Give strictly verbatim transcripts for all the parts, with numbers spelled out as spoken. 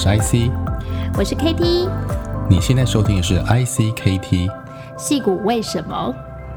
是 I C， 我是 K T， 你现在收听的是 I C K T 矽谷为什么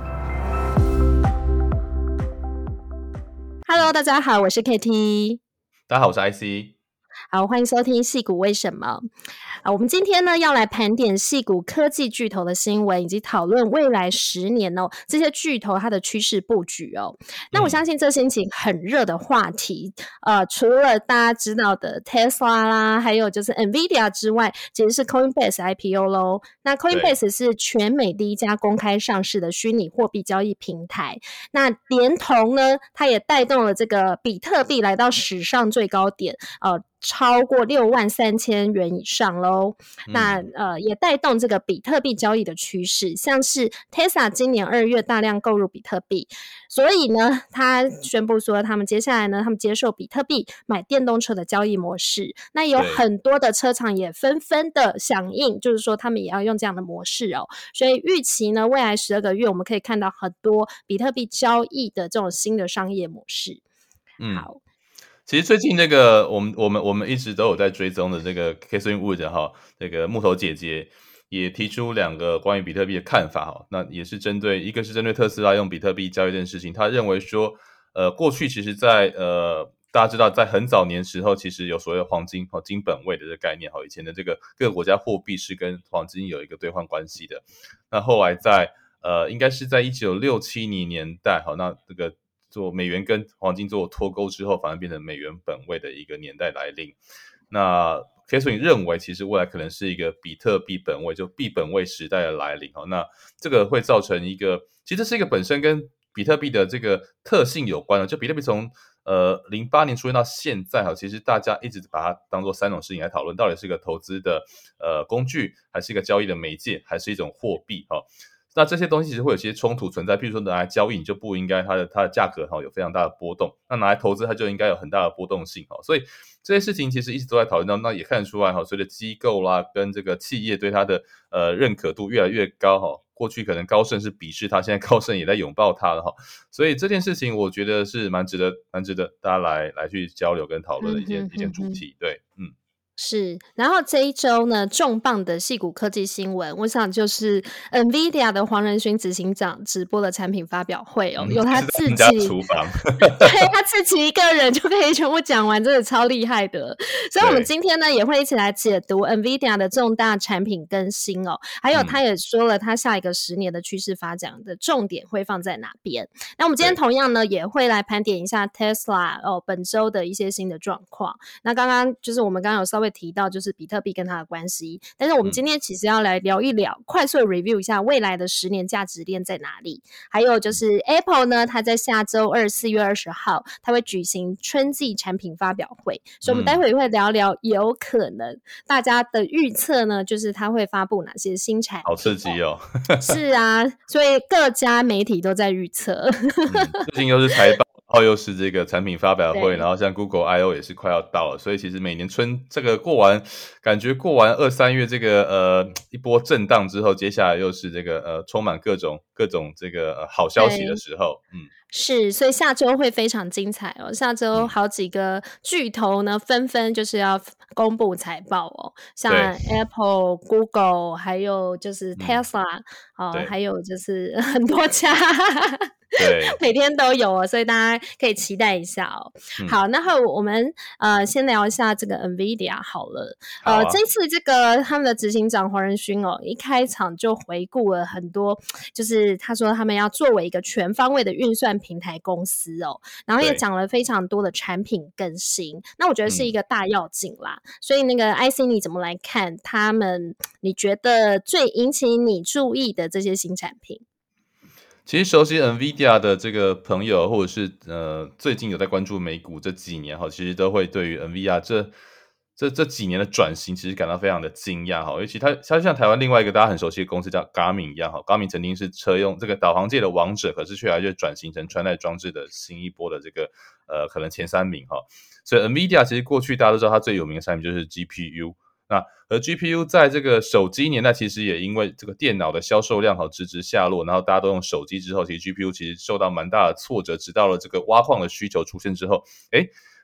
？Hello， 大家好，我是 K T， 大家好，我是 I C。 好，欢迎收听矽谷为什么。啊，我们今天呢要来盘点矽谷科技巨头的新闻，以及讨论未来十年哦这些巨头它的趋势布局哦。那我相信这星期很热的话题，呃，除了大家知道的 Tesla 啦，还有就是 Nvidia 之外，其实是 Coinbase I P O 咯。那 Coinbase 是全美第一家公开上市的虚拟货币交易平台。那连同呢，它也带动了这个比特币来到史上最高点，呃。超过六万三千元以上咯、嗯、那呃也带动这个比特币交易的趋势，像是 Tesla 今年二月大量购入比特币，所以呢他宣布说他们接下来呢他们接受比特币买电动车的交易模式，那有很多的车厂也纷纷的响应，就是说他们也要用这样的模式哦，所以预期呢未来十二个月我们可以看到很多比特币交易的这种新的商业模式。 嗯， 好。 其实最近那个我们我们我们一直都有在追踪的这个 Catherine Wood 哈，这个木头姐姐也提出两个关于比特币的看法哈，那也是针对一个是针对特斯拉用比特币交易这件事情，他认为说，呃，过去其实在呃大家知道在很早年时候，其实有所谓的黄金和金本位的这个概念哈，以前的这个各个国家货币是跟黄金有一个兑换关系的，那后来在呃应该是在一九六七年代哈，那这个。做美元跟黄金做脱钩之后，反而变成美元本位的一个年代来临。那 Catherine 认为，其实未来可能是一个比特币本位，就币本位时代的来临。那这个会造成一个，其实这是一个本身跟比特币的这个特性有关的。就比特币从呃零八年出现到现在，其实大家一直把它当作三种事情来讨论，到底是一个投资的呃工具，还是一个交易的媒介，还是一种货币哈？那这些东西其实会有些冲突存在，譬如说拿来交易，你就不应该它的它的价格有非常大的波动，那拿来投资它就应该有很大的波动性，所以这些事情其实一直都在讨论到，那也看得出来随着机构啦跟这个企业对它的呃认可度越来越高，过去可能高盛是鄙视它，现在高盛也在拥抱它了，所以这件事情我觉得是蛮值得蛮值得大家来来去交流跟讨论的一件、嗯、一件主题，对，嗯。 是，然后这一周呢，重磅的矽谷科技新闻，我想就是 Nvidia 的黄仁勋执行长直播的产品发表会哦，嗯、有他自己厨房， 对他自己一个人就可以全部讲完，真的超厉害的。所以我们今天呢也会一起来解读 Nvidia 的重大产品更新哦，还有他也说了他下一个十年的趋势发展的重点会放在哪边。那我们今天同样呢也会来盘点一下 Tesla 哦本周的一些新的状况。那刚刚就是我们刚刚有稍微提到就是比特币跟它的关系，但是我们今天其实要来聊一聊、嗯、快速的 review 一下未来的十年价值链在哪里，还有就是 Apple 呢它在下周二四月二十号它会举行春季产品发表会，所以我们待会会聊聊有可能大家的预测呢就是它会发布哪些新产品， 好刺激哦是啊，所以各家媒体都在预测、嗯、 最近又是财报然后又是这个产品发表会，然后像 Google I O 也是快要到了，所以其实每年春这个过完，感觉过完二三月这个呃一波震荡之后，接下来又是这个呃充满各种各种这个、呃、好消息的时候，嗯。 是，所以下周会非常精彩哦。下周好几个巨头呢，纷纷就是要公布财报哦，像 Apple、Google， 还有就是 Tesla，、嗯哦、还有就是很多家。 对， 每天都有哦，所以大家可以期待一下哦。嗯、好，那我们呃先聊一下这个 Nvidia 好了。 好啊、 呃，这次这个他们的执行长黄仁勋哦，一开场就回顾了很多，就是他说他们要作为一个全方位的运算平台公司哦，然后也讲了非常多的产品更新。那我觉得是一个大要紧啦。嗯、所以那个 I C 你怎么来看他们？你觉得最引起你注意的这些新产品？ 其实熟悉 Nvidia 的这个朋友，或者是呃最近有在关注美股这几年哈，其实都会对于 Nvidia 这这这几年的转型，其实感到非常的惊讶哈。尤其它它像台湾另外一个大家很熟悉的公司叫 Garmin 一样哈 ，Garmin 曾经是车用这个导航界的王者，可是却来就转型成穿戴装置的新一波的这个呃可能前三名哈。所以 Nvidia 其实过去大家都知道它最有名的产品就是 G P U。那而 G P U 在这个手机年代其实也因为这个电脑的销售量直直下落，然后大家都用手机之后，其实 G P U 其实受到蛮大的挫折，直到了这个挖矿的需求出现之后，诶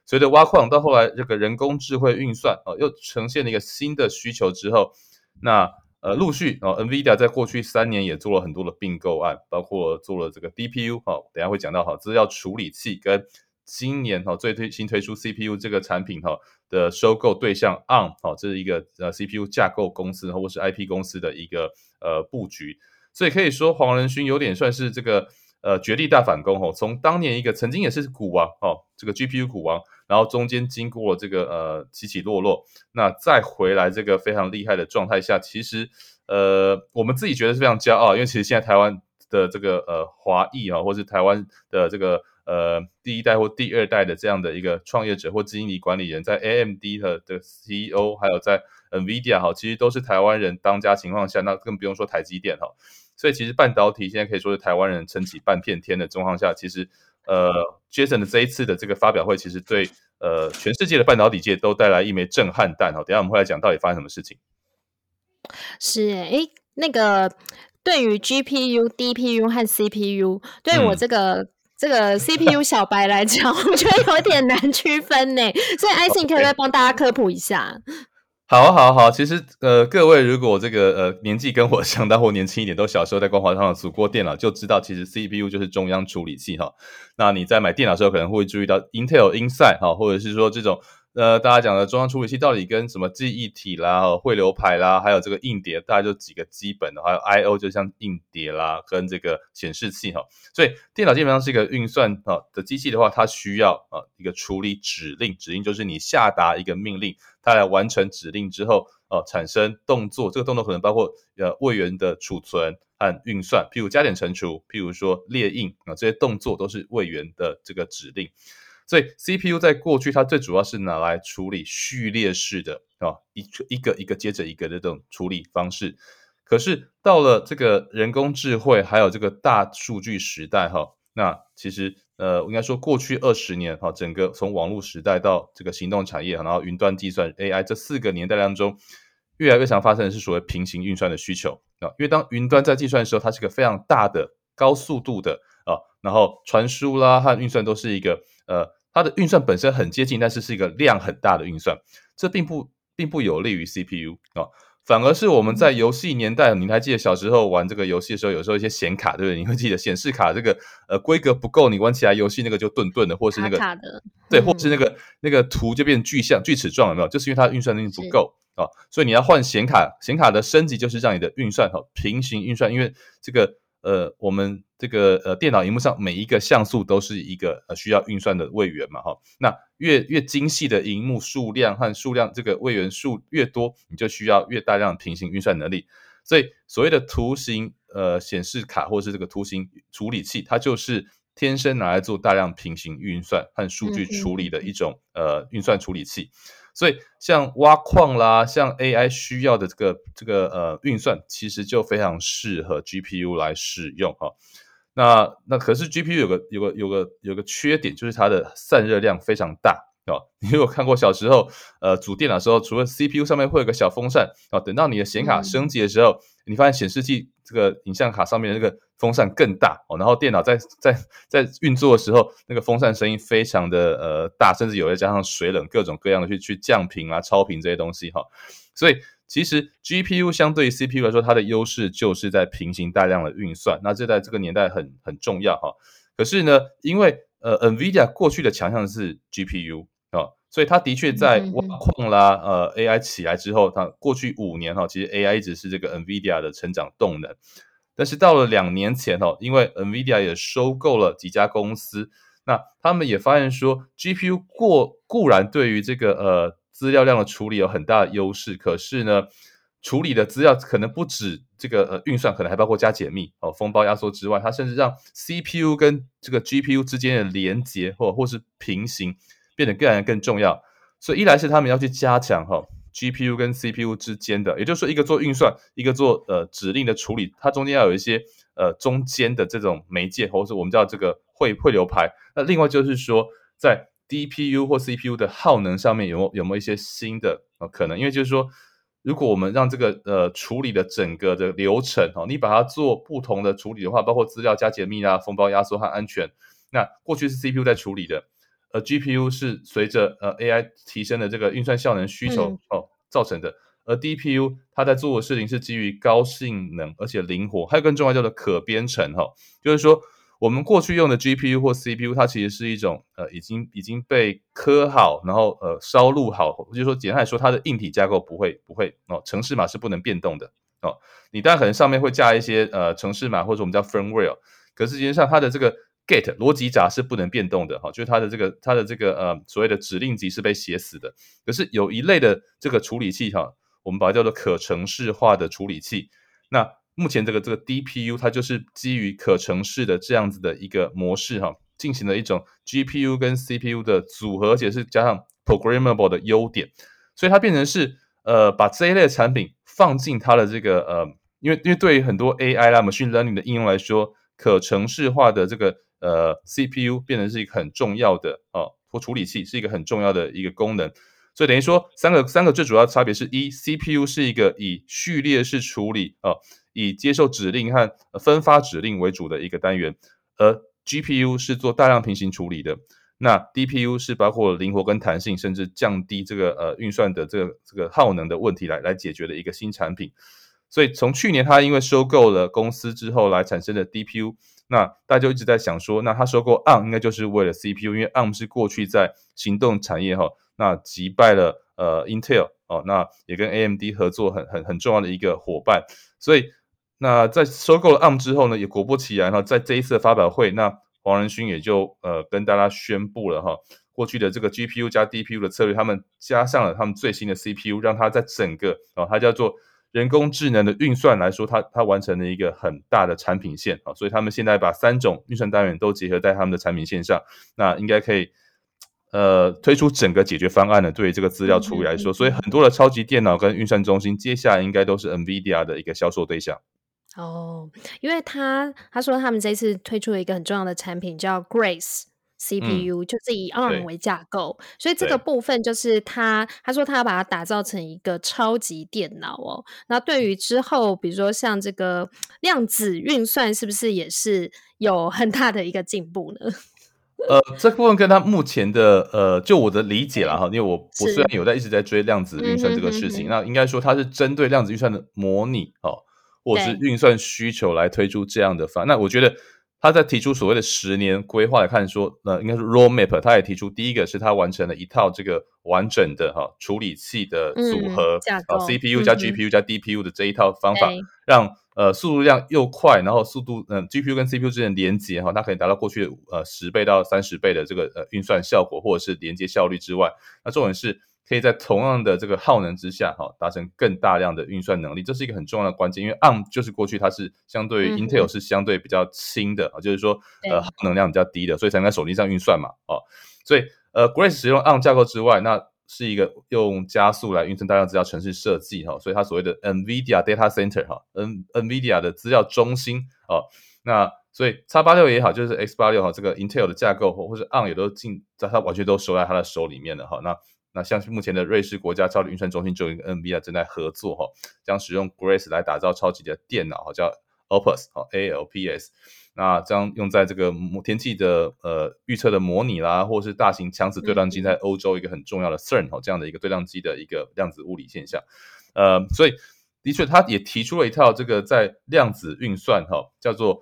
随着挖矿到后来这个人工智慧运算、哦、又呈现了一个新的需求之后，那呃，陆续哦 ，NVIDIA 在过去三年也做了很多的并购案，包括做了这个 D P U 哦，等一下会讲到哈，资料处理器跟今年哈最推新推出 C P U 这个产品哈的收购对象 A R M 哦，这是一个呃 C P U 架构公司或是 I P 公司的一个呃布局，所以可以说黄仁勋有点算是这个呃绝地大反攻哦，从当年一个曾经也是股王哦，这个 G P U 股王，然后中间经过了这个呃起起落落，那再回来这个非常厉害的状态下，其实呃我们自己觉得是非常骄傲，因为其实现在台湾的这个呃华裔啊，或是台湾的这个呃第一代或第二代的这样的一个创业者或经理管理人，在 A M D 的的 C E O， 还有在 NVIDIA 哈，其实都是台湾人当家情况下，那更不用说台积电哈。所以其实半导体现在可以说是台湾人撑起半片天的状况下，其实呃 Jason 的这一次的这个发表会，其实对呃全世界的半导体界都带来一枚震撼弹哈。等一下我们会来讲到底发生什么事情。 是诶，那个对于 G P U、D P U 和 C P U， 对我这个、嗯、这个 C P U 小白来讲，我觉得有点难区分呢，所以 Isaac 你可以再帮大家科普一下。 好好好，其实呃，各位如果这个呃年纪跟我相当或年轻一点，都小时候在光华商场组过电脑，就知道其实 C P U 就是中央处理器哈。那你在买电脑的时候可能会注意到 Intel Inside 哈，或者是说这种呃大家讲的中央处理器到底跟什么记忆体啦、汇流排啦，还有这个硬碟，大概就几个基本的，还有 I O 就像硬碟啦跟这个显示器哈。所以电脑基本上是一个运算哈的机器的话，它需要啊一个处理指令，指令就是你下达一个命令。它来完成指令之后，呃，产生动作，这个动作可能包括呃位元的储存和运算，譬如加减乘除，譬如说列印啊、呃，这些动作都是位元的这个指令。所以 C P U 在过去它最主要是拿来处理序列式的啊、哦，一一个一个接着一个的这种处理方式。可是到了这个人工智慧还有这个大数据时代哈、哦，那其实呃，应该说过去二十年哈，整个从网络时代到这个行动产业，然后云端计算 A I 这四个年代当中，越来越常发生的是所谓平行运算的需求啊。因为当云端在计算的时候，它是个非常大的、高速度的啊，然后传输啦和运算都是一个呃，它的运算本身很接近，但是是一个量很大的运算，这并不并不有利于 C P U 啊。反而是我们在游戏年代，你还记得小时候玩这个游戏的时候，有时候一些显卡，对不对？你会记得显示卡这个呃规格不够，你玩起来游戏那个就顿顿的，或是那个卡卡的， 对，或是那个那个图就变巨像锯齿状，有没有？就是因为它运算能力不够啊、哦，所以你要换显卡，显卡的升级就是让你的运算哈、哦、平行运算，因为这个呃我们这个呃电脑萤幕上每一个像素都是一个呃需要运算的位元嘛哈、哦，那越越精细的萤幕数量和数量这个位元数越多，你就需要越大量的平行运算能力。所以所谓的图形呃显示卡或是这个图形处理器，它就是天生拿来做大量平行运算和数据处理的一种呃运算处理器。所以像挖矿啦，像 A I 需要的这个这个呃运算，其实就非常适合 G P U 来使用哈。那那可是 G P U 有个有个有个有个缺点，就是它的散热量非常大哦。你有看过小时候呃组电脑的时候，除了 C P U 上面会有个小风扇哦，等到你的显卡升级的时候，嗯、你发现显示器这个影像卡上面的那个风扇更大哦，然后电脑在在在运作的时候，那个风扇声音非常的呃大，甚至有的加上水冷，各种各样的去去降频啊、超频这些东西哈、哦。所以其实 G P U 相对于 C P U 来说，它的优势就是在平行大量的运算，那这在这个年代很很重要哈。可是呢，因为呃 NVIDIA 过去的强项是 G P U 啊，所以它的确在挖矿啦、呃 A I 起来之后，它过去五年哈，其实 A I 一直是这个 NVIDIA 的成长动能。但是到了两年前哈，因为 NVIDIA 也收购了几家公司，那他们也发现说 G P U 过固然对于这个呃资料量的处理有很大的优势，可是呢，处理的资料可能不止这个呃运算，可能还包括加解密哦、封包压缩之外，它甚至让 C P U 跟这个 G P U 之间的连接或或是平行变得更来更重要。所以一来是他们要去加强哈、哦、G P U 跟 C P U 之间的，也就是说一个做运算，一个做呃指令的处理，它中间要有一些呃中间的这种媒介，或是我们叫这个汇汇流排。那另外就是说在D P U 或 C P U 的耗能上面有没有有没有一些新的、呃、可能？因为就是说，如果我们让这个呃处理的整个的流程、哦、你把它做不同的处理的话，包括资料加解密啦、封包压缩和安全，那过去是 C P U 在处理的呃 G P U 是随着呃 A I 提升的这个运算效能需求、 嗯、 哦造成的，而 D P U 它在做的事情是基于高性能而且灵活，还有更重要叫做可编程哈、哦，就是说我们过去用的 G P U 或 C P U 它其实是一种呃已经已经被刻好，然后呃烧录好，就是说简单来说它的硬体架构不会不会哦，程式码是不能变动的哦，你当然可能上面会加一些呃程式码或者我们叫 firmware， 可是实际上它的这个 gate 逻辑闸是不能变动的哈、哦，就是它的这个它的这个呃所谓的指令集是被写死的。可是有一类的这个处理器哈、哦，我们把它叫做可程式化的处理器。那目前这个这个 D P U 它就是基于可程式的这样子的一个模式哈、哦，进行了一种 G P U 跟 C P U 的组合，而且是加上 programmable 的优点，所以它变成是呃把这一类的产品放进它的这个呃，因为因为对于很多 A I 啦 machine learning 的应用来说，可程式化的这个呃 C P U 变成是一个很重要的哦，或处理器是一个很重要的一个功能。所以等于说三个三个最主要的差别是：一 C P U 是一个以序列式处理哦，以接受指令和分发指令为主的一个单元，而 G P U 是做大量平行处理的。那 D P U 是包括灵活跟弹性，甚至降低这个呃运算的这个这个耗能的问题来来解决的一个新产品。所以从去年他因为收购了公司之后来产生的 D P U， 那大家就一直在想说，那他收购 A R M 应该就是为了 C P U， 因为 A R M 是过去在行动产业哈，那击败了呃 Intel 哦，那也跟 A M D 合作很很很重要的一个伙伴。所以那在收购了 A R M 之后呢，也果不其然哈，在这一次的发表会，那黄仁勋也就呃跟大家宣布了哈，过去的这个 G P U 加 D P U 的策略，他们加上了他们最新的 C P U， 让它在整个哦，它叫做人工智能的运算来说，它它完成了一个很大的产品线啊，所以他们现在把三种运算单元都结合在他们的产品线上，那应该可以呃推出整个解决方案呢。对于这个资料处理来说，所以很多的超级电脑跟运算中心，接下来应该都是 NVIDIA 的一个销售对象。 哦，因为他他说他们这次推出了一个很重要的产品叫 Grace C P U，、嗯、就是以 A R M 为架构，所以这个部分就是他他说他要把它打造成一个超级电脑哦。那对于之后比如说像这个量子运算，是不是也是有很大的一个进步呢？ 呃，这部分跟他目前的呃，就我的理解啦哈，因为我我虽然有在一直在追量子运算这个事情，嗯、哼哼哼那应该说它是针对量子运算的模拟哦，或者是运算需求来推出这样的方案。那我觉得他在提出所谓的十年规划来看说，呃，应该是 roadmap， 他也提出第一个是他完成了一套这个完整的哈、哦、处理器的组合，嗯哦、 C P U 加 G P U 加 D P U 的这一套方法，让呃速度量又快，然后速度嗯、呃、G P U 跟 C P U 之间的连接哈、哦，它可以达到过去的呃十倍到三十倍的这个呃运算效果或者是连接效率之外，那重点是可以在同样的这个耗能之下哈、哦，达成更大量的运算能力，这是一个很重要的关键，因为 A R M 就是过去它是相对于 Intel 是相对比较轻的、嗯、就是说呃耗能量比较低的，所以才能在手机上运算嘛哦，所以呃 Grace 使用 A R M 架构之外，那是一个用加速来运算大量资料程式设计哈，所以它所谓的 NVIDIA Data Center 哈 ，N NVIDIA 的资料中心哦，那所以 X 八十六 也好，就是 X 八十六 哈，这个 Intel 的架构或或是 A R M 也都进在它完全都收在它的手里面了哈。那那像是目前的瑞士国家超级运算中心就有一个 NVIDIA 正在合作哈，将使用 Grace 来打造超级的电脑哈，叫 Alps 哈 A L P S。那这样用在这个天气的呃预测的模拟啦，或是大型强子对撞机在欧洲一个很重要的 C E R N 哦这样的一个对撞机的一个量子物理现象，呃，所以的确他也提出了一套这个在量子运算哈、哦、叫做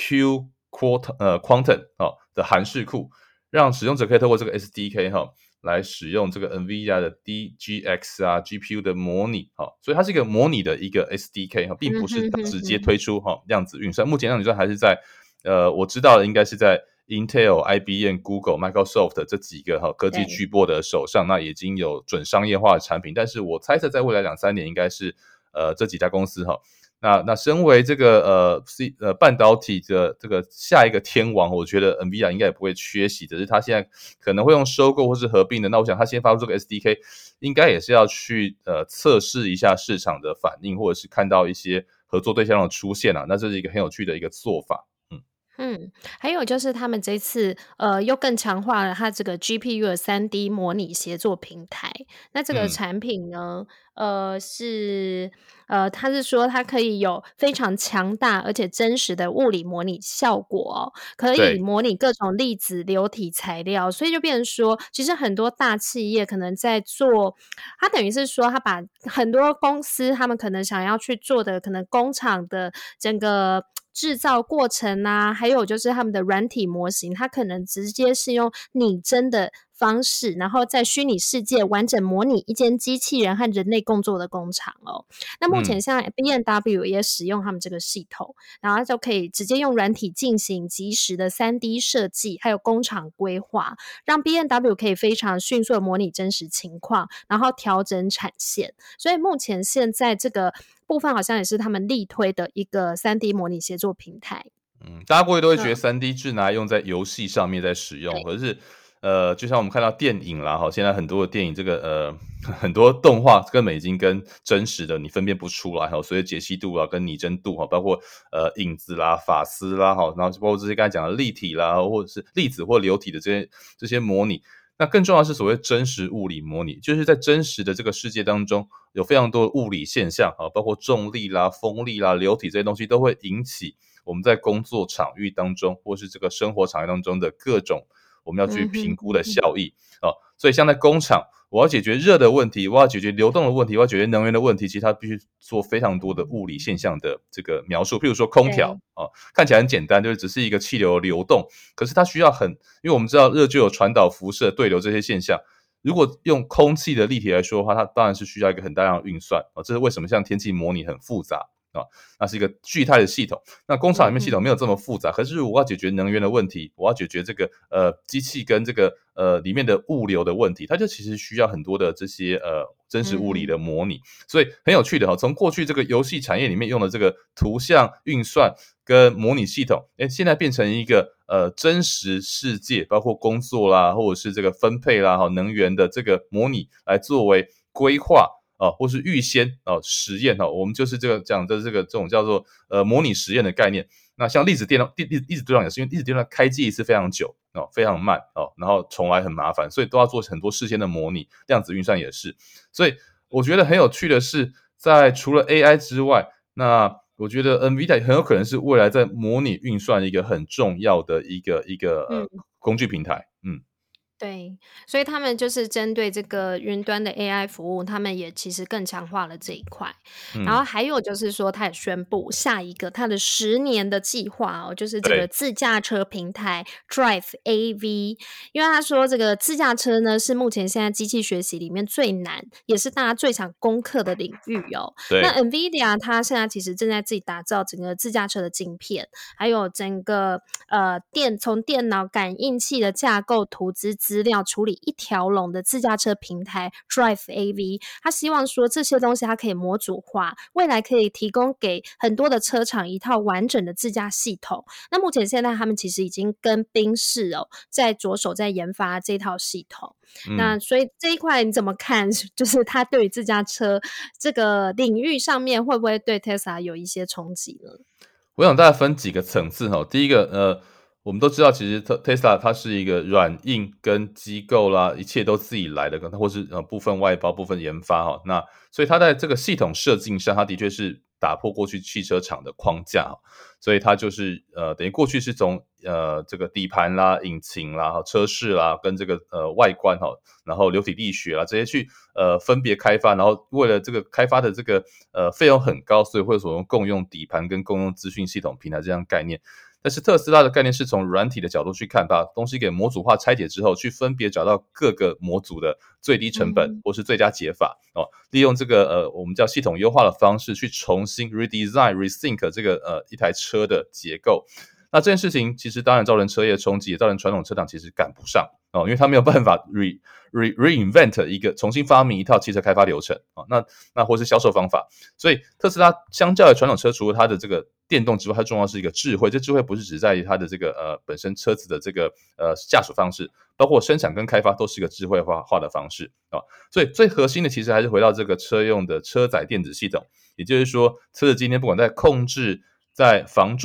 Q Quantum 呃 Quantum 哦的函式库，让使用者可以透过这个 S D K 哈、哦、来使用这个 NVIDIA 的 D G X 啊 G P U 的模拟哈、哦，所以它是一个模拟的一个 S D K 哈、哦，并不是直接推出哈、哦、量子运算，目前量子运算还是在呃，我知道的应该是在 Intel、I B M、Google、Microsoft 这几个哈科技巨擘的手上，那已经有准商业化的产品，但是我猜测在未来两三年应该是呃这几家公司哈。那那身为这个呃 C 呃半导体的这个下一个天王，我觉得 NVIDIA 应该也不会缺席，只是他现在可能会用收购或是合并的。那我想他先发出这个 S D K， 应该也是要去呃测试一下市场的反应，或者是看到一些合作对象的出现啊。那这是一个很有趣的一个做法。 嗯，还有就是他们这次呃又更强化了它这个 G P U 的 三 D 模拟协作平台。那这个嗯， 产品呢，呃是呃它是说它可以有非常强大而且真实的物理模拟效果哦，可以对， 模拟各种粒子、流体材料，所以就变成说，其实很多大企业可能在做，它等于是说，它把很多公司他们可能想要去做的，可能工厂的整个制造过程啊，还有就是他们的软体模型，它可能直接是用拟真的方式，然后在虚拟世界完整模拟一间机器人和人类工作的工厂哦。那目前嗯。 像 B M W 也使用他们这个系统，然后就可以直接用软体进行即时的 三 D 设计，还有工厂规划，让 B M W 可以非常迅速的模拟真实情况，然后调整产线。所以目前现在这个部分好像也是他们力推的一个 三 D 模拟协作平台。 嗯，大家过去都会觉得嗯， 三 D 智拿来用在游戏上面在使用， 对， 可是，呃，就像我们看到电影啦，哈，现在很多的电影这个呃很多动画根本已经跟真实的你分辨不出来哈，随着解析度啊跟拟真度哈，包括呃影子啦、发丝啦哈，然后包括这些刚才讲的立体啦，或者是粒子或流体的这些这些模拟。那更重要的是所谓真实物理模拟，就是在真实的这个世界当中，有非常多的物理现象啊，包括重力啦、风力啦、流体这些东西都会引起我们在工作场域当中，或是这个生活场域当中的各种我们要去嗯哼， 评估的效益啊。所以像在工厂，我要解决热的问题，我要解决流动的问题，我要解决能源的问题，其实它必须做非常多的物理现象的这个描述。譬如说空调对， 啊，看起来很简单，就是只是一个气流流动，可是它需要很，因为我们知道热就有传导、辐射、对流这些现象。如果用空气的立体来说的话，它当然是需要一个很大量的运算啊。这是为什么像天气模拟很复杂啊，那是一个巨态的系统。那工厂里面系统没有这么复杂，可是我要解决能源的问题，我要解决这个呃机器跟这个呃里面的物流的问题，它就其实需要很多的这些呃真实物理的模拟。所以很有趣的哈，从过去这个游戏产业里面用的这个图像运算跟模拟系统，诶，现在变成一个呃真实世界，包括工作啦，或者是这个分配啦，哈，能源的这个模拟来作为规划啊，或是预先啊实验哈，我们就是这个讲的这个这种叫做呃模拟实验的概念。那像粒子电脑、粒粒粒子对撞也是，因为粒子对撞开机一次非常久哦，非常慢哦，然后重来很麻烦，所以都要做很多事先的模拟。量子运算也是，所以我觉得很有趣的是，在除了 A I 之外，那我觉得 NVIDIA 很有可能是未来在模拟运算一个很重要的一个一个呃嗯。 工具平台。嗯， 对，所以他们就是针对这个云端的 A I 服务，他们也其实更强化了这一块。然后嗯， 还有就是说，他也宣布下一个他的十年的计划哦，就是这个对， 自驾车平台 Drive A V。因为他说这个自驾车呢，是目前现在机器学习里面最难，也是大家最想攻克的领域哦。那对， NVIDIA 它现在其实正在自己打造整个自驾车的晶片，还有整个呃电从电脑感应器的架构图资资料处理一条龙的自驾车平台 Drive A V。他希望说这些东西它可以模组化，未来可以提供给很多的车厂一套完整的自驾系统。那目前现在他们其实已经跟宾士哦在着手在研发这套系统。那嗯。 所以这一块你怎么看？就是它对于自驾车这个领域上面会不会对 Tesla 有一些冲击呢？ 我想大概分几个层次哈。第一个，呃，我们都知道，其实特 Tesla 它是一个软硬跟机构啦，一切都自己来的，或是呃部分外包、部分研发哈。那所以它在这个系统设计上，它的确是打破过去汽车厂的框架，所以它就是呃等于过去是从呃这个底盘啦、引擎啦、车室啦跟这个呃外观哈，然后流体力学啦这些去呃分别开发，然后为了这个开发的这个呃费用很高，所以会所用共用底盘跟共用资讯系统平台这样概念。但是特斯拉的概念是从软体的角度去看，把东西给模组化拆解之后，去分别找到各个模组的最低成本嗯或是最佳解法哦，利用这个呃我们叫系统优化的方式去重新 redesign rethink 这个呃一台车的结构。那这件事情其实当然造成车业冲击，也造成传统车厂其实赶不上哦，因为他没有办法 re re reinvent 一个重新发明一套汽车开发流程啊、哦，那那或是销售方法。所以特斯拉相较于传统车，除了它的这个电动之外，它重要是一个智慧。这智慧不是只在于它的这个呃本身车子的这个呃驾驶方式，包括生产跟开发都是一个智慧化化的方式啊、哦。所以最核心的其实还是回到这个车用的车载电子系统，也就是说，车子今天不管在控制、在防撞、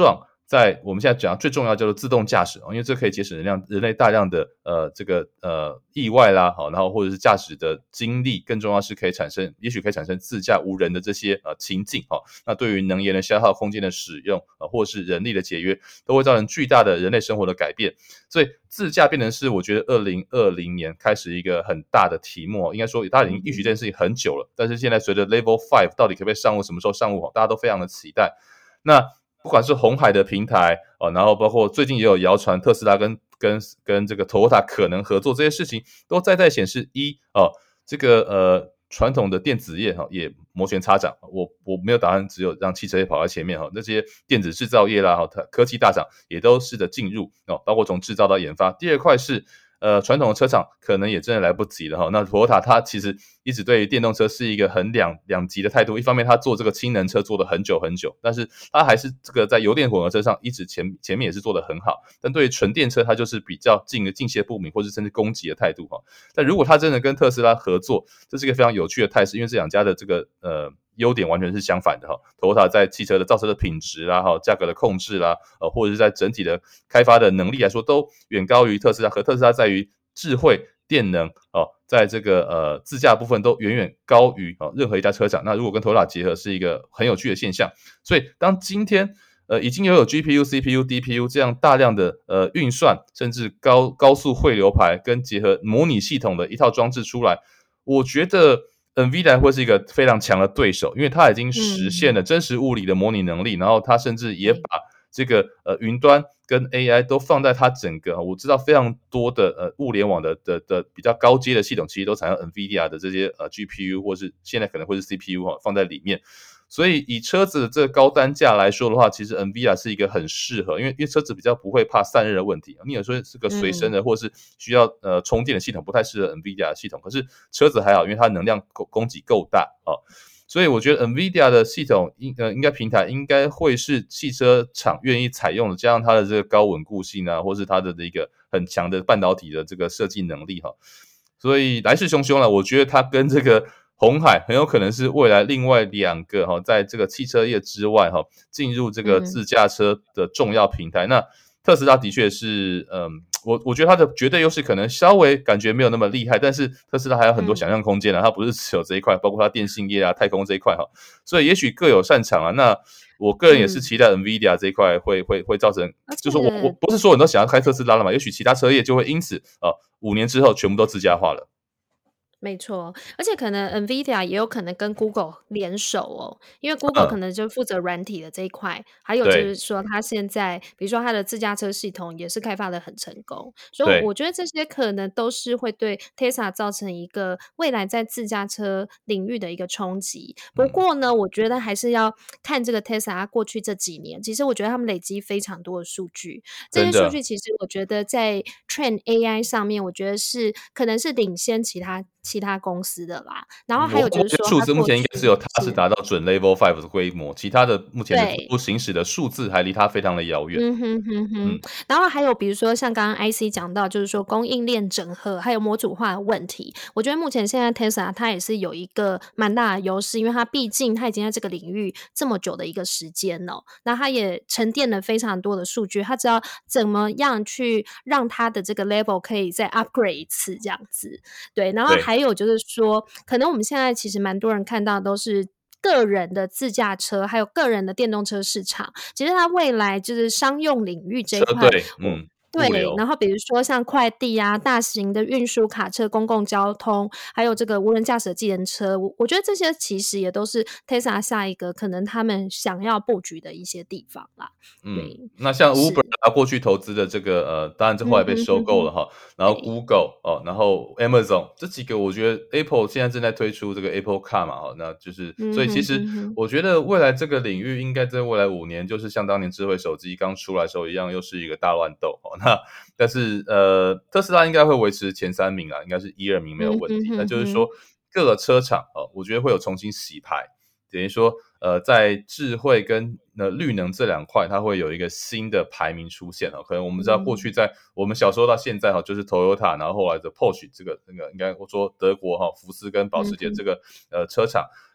在我们现在讲最重要叫做自动驾驶，因为这可以节省人量人类大量的呃这个呃意外啦，好，然后或者是驾驶的精力，更重要是可以产生，也许可以产生自驾无人的这些呃情境，好，那对于能源的消耗、空间的使用，呃，或是人力的节约，都会造成巨大的人类生活的改变。所以自驾变成是我觉得二零二零年开始一个很大的题目，应该说大家已经预期这件事情很久了，但是现在随着 Level 五到底可不可以上路，什么时候上路，大家都非常的期待。那不管是鸿海的平台，哦，然后包括最近也有谣传特斯拉跟跟跟这个 Toyota 可能合作，这些事情都在在显示一哦，这个呃传统的电子业哈也摩拳擦掌，我我没有打算只有让汽车业跑在前面哈，那些电子制造业啦哈，科技大厂也都试着进入哦，包括从制造到研发。第二块是呃，传统的车厂可能也真的来不及了哈。那 Toyota 它其实一直对于电动车是一个很两两极的态度，一方面它做这个氢能车做了很久很久，但是它还是这个在油电混合车上一直前前面也是做得很好，但对于纯电车它就是比较近近些不明，或是甚至攻击的态度哈。但如果它真的跟特斯拉合作，这是一个非常有趣的态势，因为这两家的这个呃优点完全是相反的哈。Toyota 在汽车的造车的品质啦，哈，价格的控制啦，呃，或者是在整体的开发的能力来说，都远高于特斯拉。和特斯拉在于智慧、电能哦，在这个呃自驾部分都远远高于哦任何一家车厂。那如果跟 Toyota 结合，是一个很有趣的现象。所以当今天呃已经拥有 G P U、C P U、D P U 这样大量的呃运算，甚至高高速汇流排跟结合模拟系统的一套装置出来，我觉得 NVIDIA 会是一个非常强的对手，因为它已经实现了真实物理的模拟能力，嗯、然后它甚至也把这个呃云端跟 A I 都放在它整个，我知道非常多的呃物联网的的的比较高阶的系统，其实都采用 NVIDIA 的这些呃 G P U 或是现在可能会是 C P U 哈放在里面。所以以车子的这个高单价来说的话，其实 NVIDIA 是一个很适合，因为因为车子比较不会怕散热的问题，你有时候是个随身的、嗯、或是需要呃充电的系统，不太适合 NVIDIA 的系统。可是车子还好，因为它能量供给够大啊、哦，所以我觉得 NVIDIA 的系统应呃应该平台应该会是汽车厂愿意采用的，加上它的这个高稳固性啊，或是它的一个很强的半导体的这个设计能力哈、哦，所以来势汹汹了。我觉得它跟这个鸿海很有可能是未来另外两个哈，在这个汽车业之外哈，进入这个自驾车的重要平台。嗯、那特斯拉的确是，嗯，我我觉得它的绝对优势可能稍微感觉没有那么厉害，但是特斯拉还有很多想象空间啊，它不是只有这一块，包括它电信业啊、太空这一块哈，所以也许各有擅长啊。那我个人也是期待 NVIDIA 这一块会会会造成，就是我我不是所有人都想要开特斯拉了嘛，也许其他车业就会因此啊，五年之后全部都自驾化了。 没错，而且可能 NVIDIA 也有可能跟 Google 联手哦，因为 Google 可能就负责软体的这一块，嗯、还有就是说它现在比如说它的自驾车系统也是开发的很成功，所以我觉得这些可能都是会对 Tesla 造成一个未来在自驾车领域的一个冲击。不过呢，嗯、我觉得还是要看这个 Tesla 过去这几年，其实我觉得他们累积非常多的数据，这些数据其实我觉得在 Train A I 上面，我觉得是可能是领先其他。其他公司的啦，然后还有就是说， 数字目前应该只有它是达到准 Level 五的规模，其他的目前的不行驶的数字还离它非常的遥远。 嗯哼哼哼。嗯、然后还有比如说像刚刚 I C 讲到，就是说供应链整合还有模组化的问题，我觉得目前现在 Tesla 它也是有一个蛮大的优势，因为它毕竟它已经在这个领域这么久的一个时间了，那它也沉淀了非常多的数据，它知道怎么样去让它的这个 level 可以再 upgrade 一次这样子。对，然后还还有就是说，可能我们现在其实蛮多人看到都是个人的自驾车，还有个人的电动车市场。其实它未来就是商用领域这一块， 对，嗯。 对，然后比如说像快递啊、大型的运输卡车、公共交通，还有这个无人驾驶的计程车，我我觉得这些其实也都是 Tesla 下一个可能他们想要布局的一些地方啦。 嗯，那像 Uber 啊，过去投资的这个呃，当然这后来被收购了哈、嗯，然后 Google 哦，然后 Amazon 这几个，我觉得 Apple 现在正在推出这个 Apple Car 嘛，哈，那就是所以其实我觉得未来这个领域应该在未来五年，就是像当年智慧手机刚出来的时候一样，又是一个大乱斗哦。那但是呃，特斯拉应该会维持前三名啦，应该是一二名没有问题。嗯、那就是说各个车厂哦，我觉得会有重新洗牌，等于说呃，在智慧跟呃绿能这两块，它会有一个新的排名出现哦。可能我们知道过去在我们小时候到现在哈，就是 Toyota， 然后后来的 Porsche 这个那个应该我说德国哈福斯跟保时捷这个呃车厂。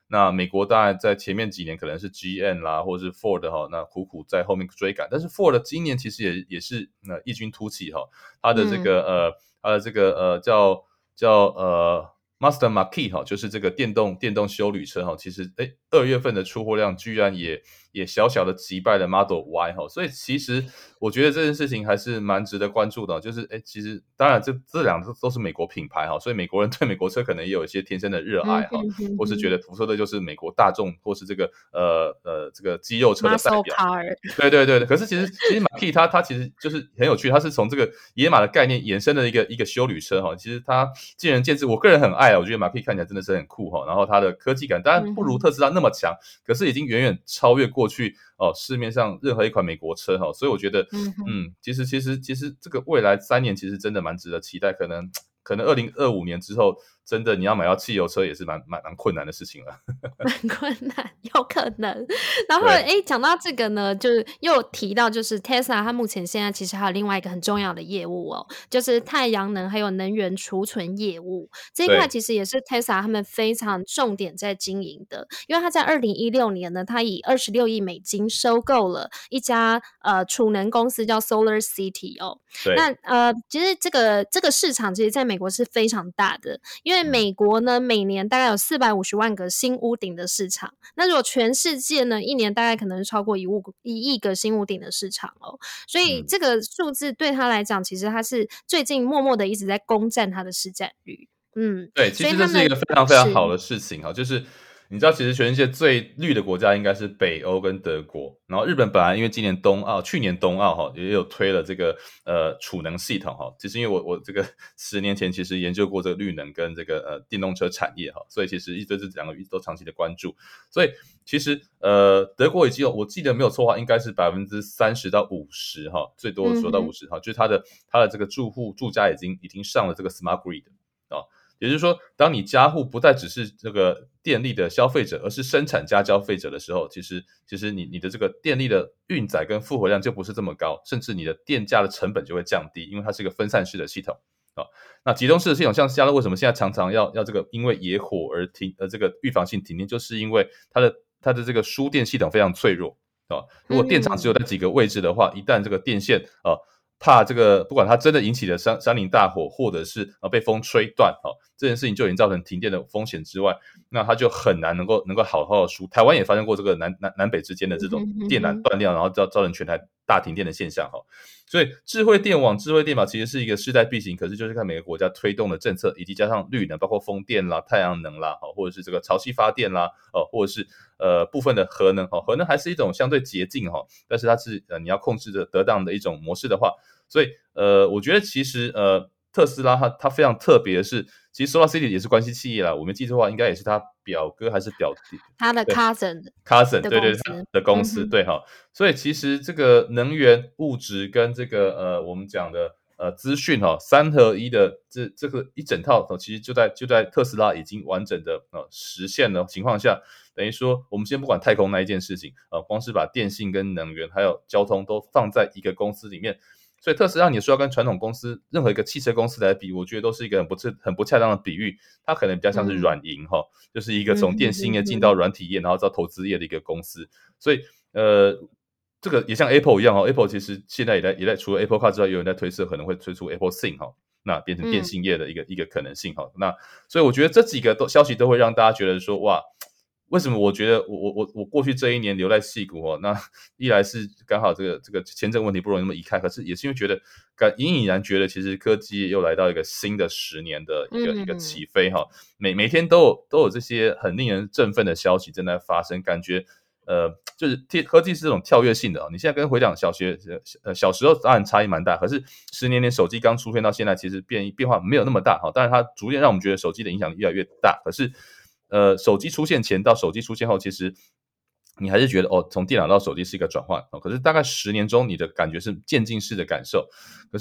那美国当然在前面几年可能是 G M 啦，或者是 Ford 哈，那苦苦在后面追赶，但是 Ford 今年其实也也是呃异军突起哈，它的这个、嗯、呃它的这个呃叫叫呃 Master Marquis 哈，就是这个电动电动休旅车哈，其实哎二月份的出货量居然也也小小的击败了 Model Y 哈，所以其实我觉得这件事情还是蛮值得关注的，就是哎其实当然这这两个都是美国品牌哈，所以美国人对美国车可能也有一些天生的热爱哈，嗯、哼哼或是觉得福特的就是美国大众或是这个呃呃这个肌肉车的代表，对对对，可是其实其实 Marquis 它它其实就是很有趣，它是从这个野马的概念衍生的一个一个休旅车哈，其实它见仁见智，我个人很爱啊，我觉得 Marquis 看起来真的是很酷哈，然后它的科技感当然不如特斯拉那么强，嗯、可是已经远远超越过去哦市面上任何一款美国车哈，所以我觉得嗯嗯，其实其实其实这个未来三年其实真的蛮值得期待，可能可能二零二五年之后，真的你要买到汽油车也是蛮蛮蛮困难的事情了， 蛮困难，有可能。然后哎，讲到这个呢，就是又提到就是 Tesla 它目前现在其实还有另外一个很重要的业务哦，就是太阳能还有能源储存业务这一块，其实也是 Tesla 他们非常重点在经营的，因为它在二零一六年呢，它以二十六亿美金收购了一家呃储能公司叫 Solar City 哦。那呃，其实这个这个市场其实在美国是非常大的，因为美国呢每年大概有四百五十万个新屋顶的市场，那如果全世界呢一年大概可能超过一亿一亿个新屋顶的市场哦，所以这个数字对他来讲，其实他是最近默默的一直在攻占他的市占率。嗯， 对，其实这是一个非常非常好的事情哈，就是你知道，其实全世界最绿的国家应该是北欧跟德国，然后日本本来因为今年冬奥，去年冬奥哈也有推了这个呃储能系统哈，其实因为我我这个十年前其实研究过这个绿能跟这个呃电动车产业哈，所以其实一直这两个都长期的关注，所以其实呃德国已经有我记得没有错的话，应该是百分之三十到五十哈，最多的说到五十哈，就是它的它的这个住户住家已经已经上了这个 smart grid 啊。也就是说，当你家户不再只是这个电力的消费者，而是生产加消费者的时候，其实其实你你的这个电力的运载跟复活量就不是这么高，甚至你的电价的成本就会降低，因为它是一个分散式的系统啊、哦。那集中式的系统，像加勒为什么现在常常要要这个因为野火而停呃这个预防性停电，就是因为它的它的这个输电系统非常脆弱啊、哦。如果电厂只有在几个位置的话，一旦这个电线啊。呃怕这个，不管它真的引起了山山林大火，或者是呃被风吹断，哦，这件事情就已经造成停电的风险之外，那它就很难能够能够好好的输。台湾也发生过这个南南南北之间的这种电缆断掉，然后造造成全台大停电的现象哈。所以智慧电网、智慧电网其实是一个势在必行，可是就是看每个国家推动的政策，以及加上绿能，包括风电啦、太阳能啦，或者是这个潮汐发电啦，哦，或者是呃部分的核能，哈，核能还是一种相对洁净哈，但是它是呃你要控制的得当的一种模式的话，所以呃我觉得其实呃特斯拉它它非常特别的是，其实 Solar City 也是关系企业啦，我没记错的话，应该也是他表哥还是表弟， 他的 cousin cousin 对对的公司、嗯、对哈，所以其实这个能源物质跟这个呃我们讲的呃资讯哈三合一的这这个一整套，其实就在就在特斯拉已经完整的呃实现的情况下，等于说我们先不管太空那一件事情，呃光是把电信跟能源还有交通都放在一个公司里面。所以特斯拉你说要跟传统公司任何一个汽车公司来比，我觉得都是一个很不很不恰当的比喻，它可能比较像是软银哈、嗯，就是一个从电信业进到软体业，然后到投资业的一个公司。所以呃，这个也像 Apple 一样哈 ，Apple 其实现在也在也在除了 Apple Car 之外，有人在推测可能会推出 Apple Sync 哈，那变成电信业的一个、嗯、一个可能性哈。那所以我觉得这几个都消息都会让大家觉得说哇。为什么我觉得我我我我过去这一年留在矽谷哦？那一来是刚好这个这个签证问题不容易那么移开，可是也是因为觉得感隐隐然觉得其实科技又来到一个新的十年的一个、嗯、一个起飞哈，每每天都有都有这些很令人振奋的消息正在发生，感觉呃就是科技是这种跳跃性的哦。你现在跟回想小学呃小时候当然差异蛮大，可是十年前手机刚出现到现在，其实变变化没有那么大哈。当然它逐渐让我们觉得手机的影响力越来越大，可是。呃，手机出现前到手机出现后，其实你还是觉得哦，从电脑到手机是一个转换、哦、可是大概十年中，你的感觉是渐进式的感受。可是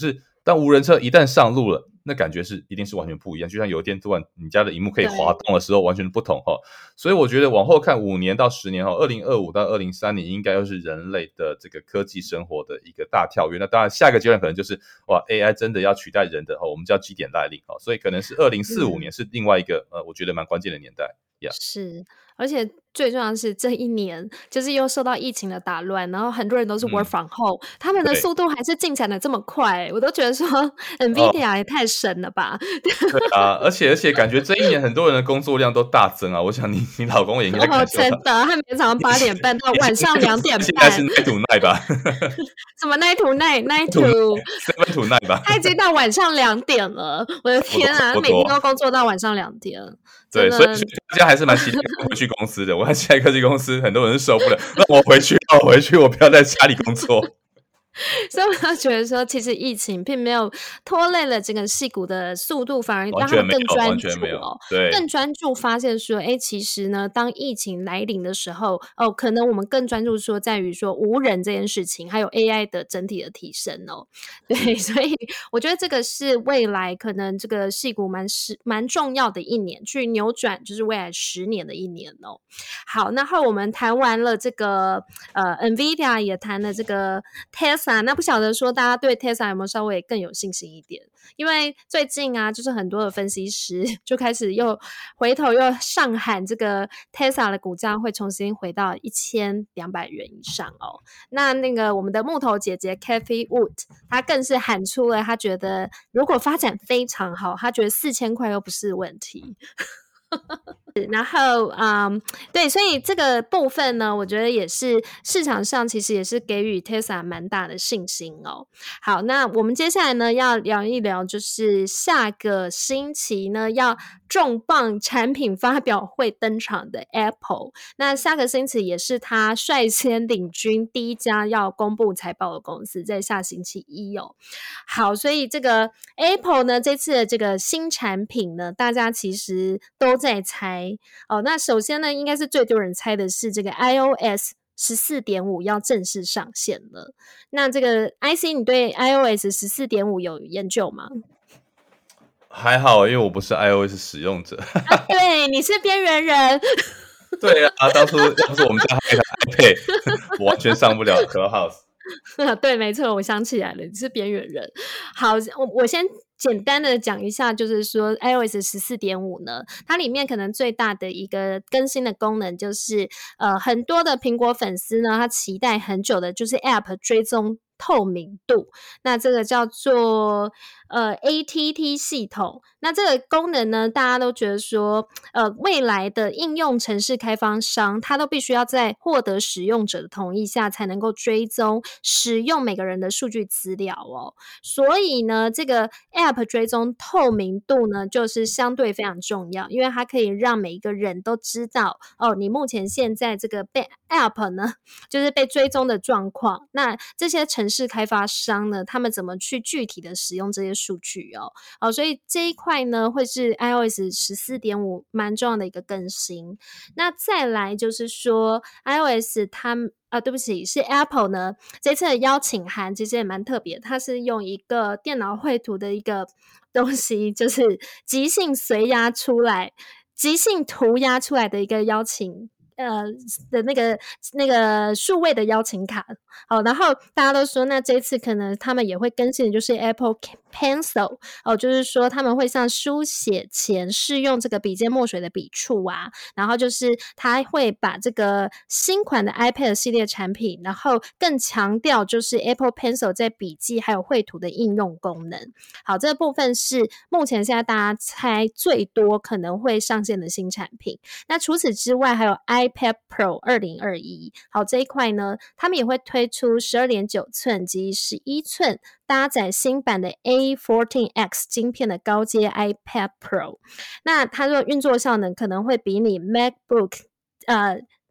但无人车一旦上路了，那感觉是一定是完全不一样，就像有一天突然你家的萤幕可以滑动的时候完全不同齁。所以我觉得往后看五年到十年齁，二零二五到二零三零应该又是人类的这个科技生活的一个大跳跃。那当然下一个阶段可能就是哇 A I 真的要取代人的齁，我们叫基点来临齁，所以可能是二零四五年是另外一个、嗯、呃我觉得蛮关键的年代。Yeah. 是，而且最重要的是这一年就是又受到疫情的打乱，然后很多人都是 work from home、嗯、他们的速度还是进展的这么快，我都觉得说 Nvidia 也太神了吧、哦、 对啊，而且而且感觉这一年很多人的工作量都大增啊，我想你你老公也应该感受到、哦、 真的，他每天早上八点半到晚上两点半， 现在是 night to night 吧什么 night to night night to seven to night 吧， 他已经到晚上两点了，我的天啊，他每天都工作到晚上两点。 对，所以大家还是蛮期待回去公司的。我看现在科技公司很多人是受不了，让我回去，让我回去，我不要在家里工作。 所以我觉得说，其实疫情并没有拖累了这个矽谷的速度，反而让他们更专注哦， 对， 更专注发现说，哎，其实呢，当疫情来临的时候，哦，可能我们更专注说在于说无人这件事情，还有 A I 的整体的提升哦。对，所以我觉得这个是未来可能这个矽谷蛮是蛮重要的一年，去扭转就是未来十年的一年哦。好，那后我们谈完了这个呃 Nvidia， 也谈了这个 Tesla。那不晓得说大家对 Tesla 有没有稍微更有信心一点？因为最近啊，就是很多的分析师就开始又回头又上喊这个 Tesla 的股价会重新回到一千两百元以上哦。那那个我们的木头姐姐 Cathie Wood， 她更是喊出了她觉得如果发展非常好，她觉得四千块又不是问题。然后嗯，对，所以这个部分呢，我觉得也是市场上其实也是给予 Tesla 蛮大的信心哦。好，那我们接下来呢要聊一聊，就是下个星期呢要重磅产品发表会登场的 Apple。那下个星期也是他率先领军第一家要公布财报的公司，在下星期一哦。好，所以这个 Apple 呢这次的这个新产品呢，大家其实都在猜哦。那首先呢，应该是最多人猜的是这个 iOS 十四点五 要正式上线了。那这个 I C 你对 iOS 十四点五 有研究吗？ 还好，因为我不是 iOS 使用者。 啊、对，你是边缘人。 对啊，当初当初我们家还有一台 iPad， 我完全上不了 Clubhouse。 对，没错，我想起来了，你是边缘人。好，我我先简单的讲一下，就是说 iOS 十四点五 呢，它里面可能最大的一个更新的功能就是呃，很多的苹果粉丝呢，他期待很久的就是 App 追踪透明度，那这个叫做呃 A T T 系统。那这个功能呢，大家都觉得说呃未来的应用程式开发商他都必须要在获得使用者的同意下才能够追踪使用每个人的数据资料哦。所以呢，这个 App 追踪透明度呢就是相对非常重要，因为它可以让每一个人都知道哦，你目前现在这个被 App 呢就是被追踪的状况。那这些程式开发商呢，他们怎么去具体的使用这些数据哦？哦，所以这一块呢会是 iOS 十四点五 蛮重要的一个更新。那再来就是说 iOS 它啊，对不起，是 Apple 呢这次的邀请函其实也蛮特别，它是用一个电脑绘图的一个东西，就是即兴随压出来即兴涂鸦出来的一个邀请呃的那个那个数位的邀请卡。好，然后大家都说那这次可能他们也会更新的就是 Apple Pencil 哦，就是说他们会像书写前适用这个笔尖墨水的笔触啊，然后就是他会把这个新款的 iPad 系列产品，然后更强调就是 Apple Pencil 在笔记还有绘图的应用功能。好，这个部分是目前现在大家猜最多可能会上线的新产品。那除此之外还有 iPad Pro 二零二一，好，这一块呢他们也会推出 十二点九寸及十一寸搭载新版的 A 十四 X 晶片的高阶 iPad Pro。那它的运作效能可能会比你 MacBook 呃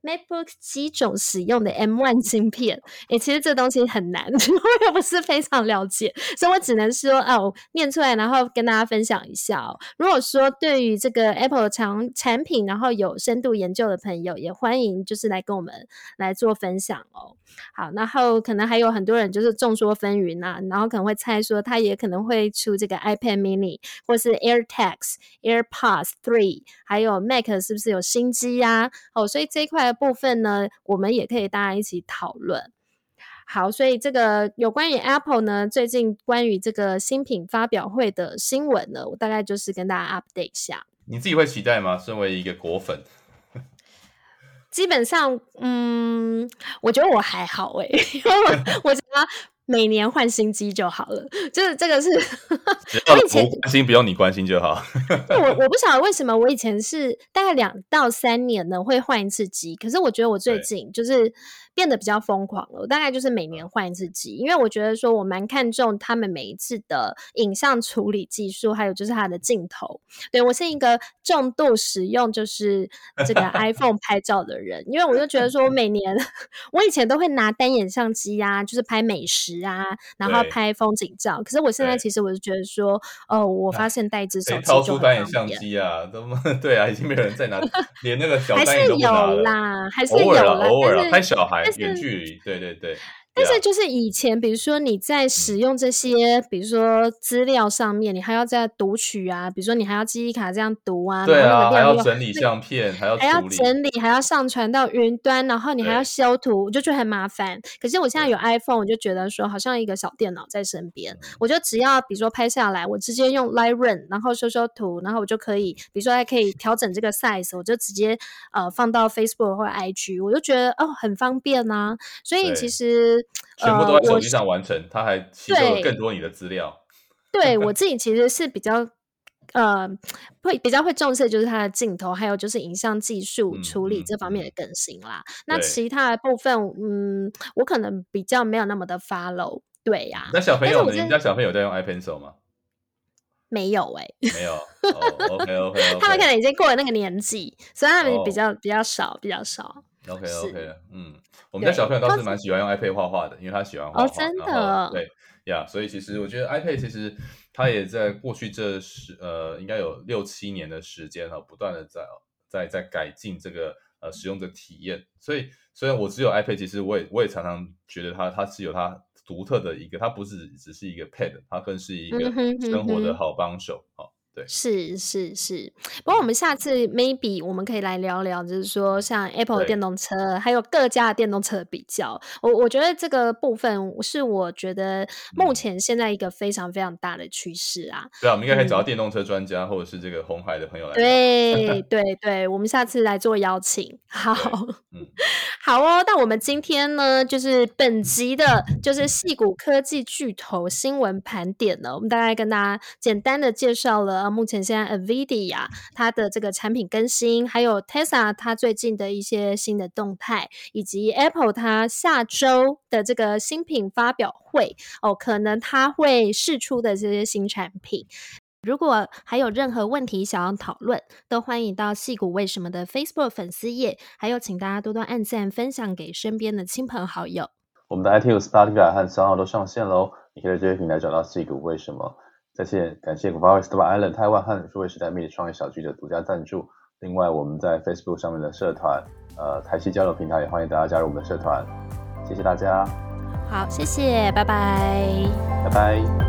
MacBook 几种使用的 M 一 晶片。诶，其实这东西很难，我也不是非常了解，所以我只能说哦，念出来然后跟大家分享一下哦。如果说对于这个 Apple 产产品然后有深度研究的朋友，也欢迎就是来跟我们来做分享哦。好，然后可能还有很多人就是众说纷纭啊，然后可能会猜说他也可能会出这个 iPad mini 或是 AirTags、AirPods 三，还有 Mac 是不是有新机啊？哦，所以这一块的部分呢，我们也可以大家一起讨论。好，所以这个有关于 Apple 呢，最近关于这个新品发表会的新闻呢，我大概就是跟大家 update 一下。 你自己会期待吗？身为一个果粉？ 基本上，嗯，我觉得我还好诶、欸，因为我我觉得每年换新机就好了，就是这个是只要我关心，不用你关心就好。 我我不晓得为什么我以前是大概两到三年呢会换一次机，可是我觉得我最近就是变得比较疯狂了，我大概就是每年换一次机，因为我觉得说我蛮看重他们每一次的影像处理技术，还有就是它的镜头。对，我是一个重度使用就是这个 iPhone 拍照的人，因为我就觉得说每年我以前都会拿单眼相机啊，就是拍美食啊，然后拍风景照，可是我现在其实我就觉得说，哦，我发现带一只手机就很方便，掏出单眼相机啊，都对啊，已经没有人再拿，连那个小单眼都不拿了。 还是有啦，还是有啦， 啦， 偶尔啦，拍小孩远距离，对对对。 但是就是以前比如说你在使用这些、嗯、比如说资料上面，你还要再读取啊，比如说你还要记忆卡这样读啊， 对啊， 然后那个还要整理相片，还要还要整理，还要上传到云端，然后你还要修图，我就觉得很麻烦。可是我现在有 iPhone， 我就觉得说好像一个小电脑在身边，我就只要比如说拍下来，我直接用 Lightroom 然后修修图，然后我就可以比如说还可以调整这个 size， 我就直接呃放到 Facebook 或 I G， 我就觉得哦很方便啊。所以其实全部都在手机上完成，呃、它还吸收了更多你的资料。 对，我自己其实是比较呃会比较会重视就是它的镜头，还有就是影像技术处理这方面的更新啦。嗯嗯、那其他的部分，嗯，我可能比较没有那么的 follow。对呀、啊， 那小朋友呢？你家小朋友在用 iPencil 吗？ 没有哎、 欸，没有。哦 OK OK OK， 他们可能已经过了那个年纪，所以他们比较、哦、比较少，比较少。 OK OK， 嗯，我们家小朋友倒是蛮喜欢用 iPad 画画的，因为他喜欢画画。 哦，真的。 对呀， yeah, 所以其实我觉得 iPad 其实它也在过去这十呃应该有六七年的时间哈，不断的在在在改进这个呃使用者体验。所以虽然我只有 iPad， 其实我也我也常常觉得它它是有它独特的一个，它不是只是一个 Pad， 它更是一个生活的好帮手。嗯哼嗯哼对， 是是是，不过我们下次 maybe 我们可以来聊聊，就是说像 Apple 的电动车，还有各家的电动车的比较。我我觉得这个部分是我觉得目前现在一个非常非常大的趋势啊。 对啊，我们应该可以找到电动车专家、嗯、或者是这个鸿海的朋友来聊。 对对对，我们下次来做邀请。好，嗯，好哦。那我们今天呢，就是本集的就是矽谷科技巨头新闻盘点呢，我们大概跟大家简单的介绍了。目前现在 NVIDIA 它的这个产品更新，还有 Tesla 它最近的一些新的动态，以及 Apple 它下周的这个新品发表会哦，可能它会释出的这些新产品。如果还有任何问题想要讨论，都欢迎到矽谷为什么的 Facebook 粉丝页，还有请大家多多按赞分享给身边的亲朋好友。 我们的 iTunes、Spotify 和三号都上线喽，你可以在这些平台找到矽谷为什么。再次感谢 Guava Stable Island 台湾和数位时代 Media 创业小聚的独家赞助。另外，我们在 Facebook 上面的社团，呃，台系交流平台也欢迎大家加入我们的社团。谢谢大家。 好，谢谢，拜拜。 拜拜。